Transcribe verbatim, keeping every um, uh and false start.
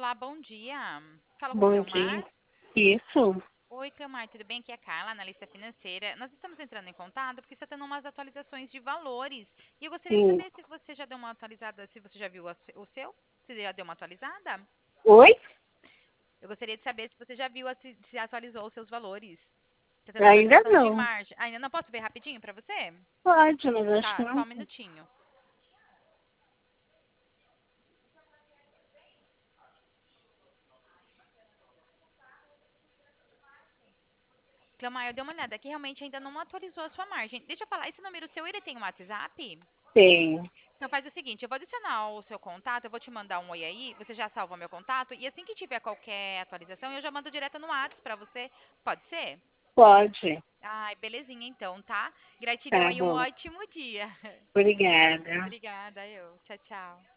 Olá, bom dia. Fala com o Bom Cleomar. dia. Isso? Oi, Cleomar, tudo bem? Aqui é a Carla, analista financeira. Nós estamos entrando em contato porque está tendo umas atualizações de valores. E eu gostaria de Sim. saber se você já deu uma atualizada, se você já viu a se- o seu, se já deu uma atualizada. Oi? Eu gostaria de saber se você já viu, a- se, se atualizou os seus valores. Está tendo Ainda atualização de não. margem. Ainda não posso ver rapidinho para você? Pode, mas acho que Tá, só não. um minutinho. Cleomar, eu dei uma olhada aqui, realmente ainda não atualizou a sua margem. Deixa eu falar, esse número seu, ele tem um WhatsApp? Tem. Então faz o seguinte, eu vou adicionar o seu contato, eu vou te mandar um oi aí, você já salva meu contato e assim que tiver qualquer atualização, eu já mando direto no WhatsApp pra você. Pode ser? Pode. Ai, belezinha então, tá? Gratidão Tá e um bom. ótimo dia. Obrigada. Obrigada, eu. Tchau, tchau.